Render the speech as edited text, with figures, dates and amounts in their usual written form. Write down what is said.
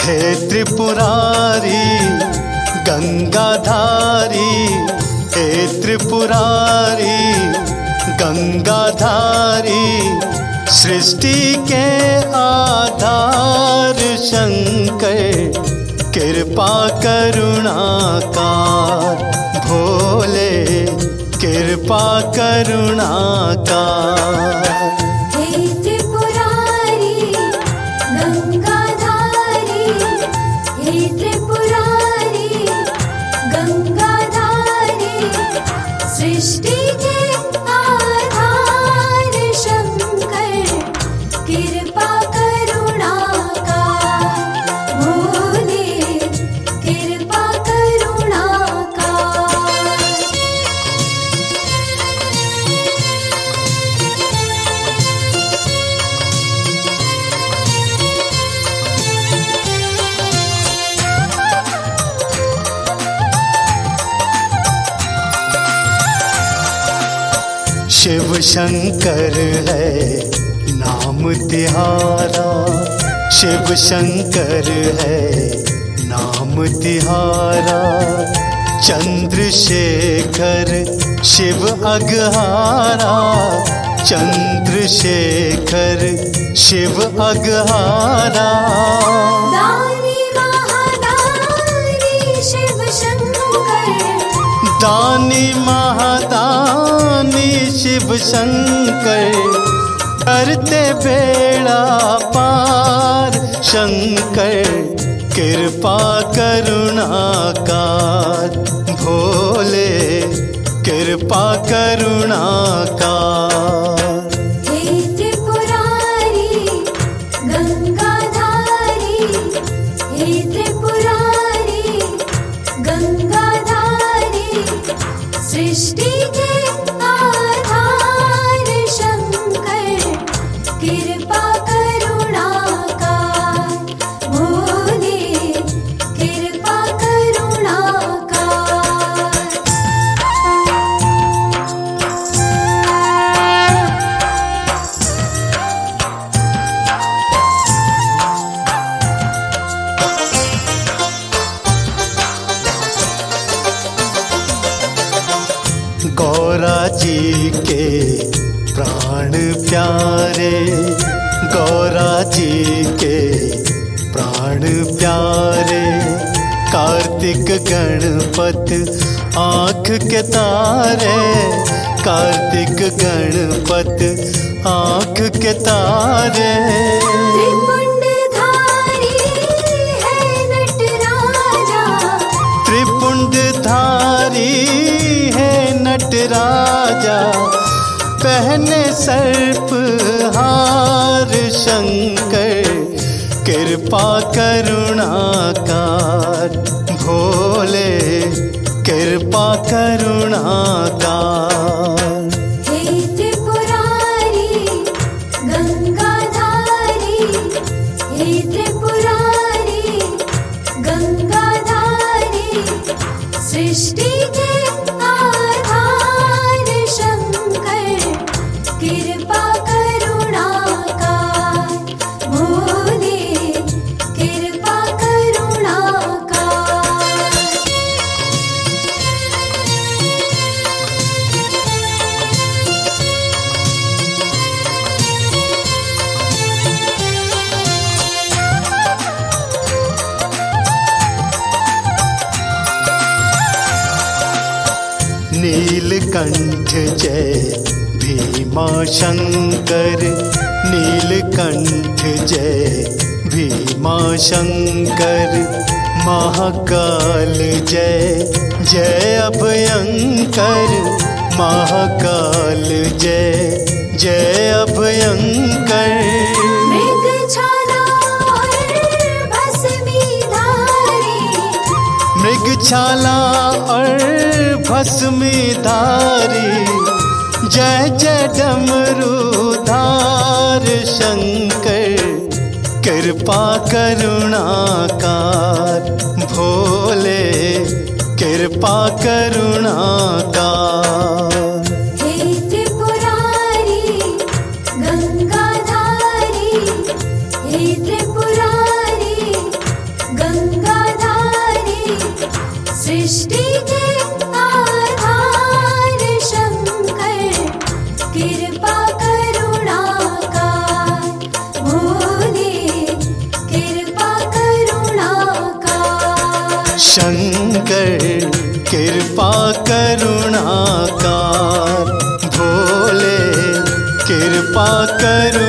हे त्रिपुरारी गंगाधारी, हे त्रिपुरारी गंगाधारी, सृष्टि के आधार शंकर, कृपा करुणाकार भोले, कृपा करुणाकार। हे त्रिपुरारी गंगाधारी, हे त्रिपुरारी गंगाधारी, सृष्टि के आधार शंकर, कृपा करुणाकार भोले, कृपा करुणाकार। शिव शंकर है नाम तिहारा, शिव शंकर है नाम तिहारा, चंद्रशेखर शिव अगहारा, चंद्रशेखर शिव अगहारा। दानी महादानी शिव शंकर, दानी महादानी शिव शंकर, करते बेड़ा पार शंकर, कृपा करुणाकार भोले, कृपा करुणाकार। हे त्रिपुरारी गंगाधारी, हे त्रिपुरारी गंगाधारी, सृष्टि के आधार शंकर, कृपा करुणाकार भोले, कृपा करुणाकार। गौरा जी के प्राण प्यारे, गौरा जी के प्राण प्यारे, कार्तिक गणपत आँख के तारे, कार्तिक गणपत आँख के तारे। त्रिपुंडधारी है नटराजा, त्रिपुंडधारी है नटराजा, पहने सर्प हार शंकर, कृपा करुणाकार भोले, कृपा करुणाकार। हे त्रिपुरारी गंगाधारी, हे त्रिपुरारी गंगाधारी, सृष्टि के आधार शंकर, कृपा करुणाकार भोले, कृपा करुणाकार। नीलकंठ जय भीमा शंकर, नीलकंठ जय भीमा शंकर, महाकाल जय जय अभयंकर, महाकाल जय जय अभयंकर। मृगछाला और भस्मीधारी, मृगछाला और भस्मीधारी, जय जय डमरूधार शंकर, कृपा करुणाकार भोले, कृपा करुणाकार। हे त्रिपुरारी गंगाधारी, हे त्रिपुरारी सृष्टि के आधार शंकर कृपा करुणा का भोले कृपा करुणा का शंकर कृपा करुणाकार भोले कृपा करुणाकार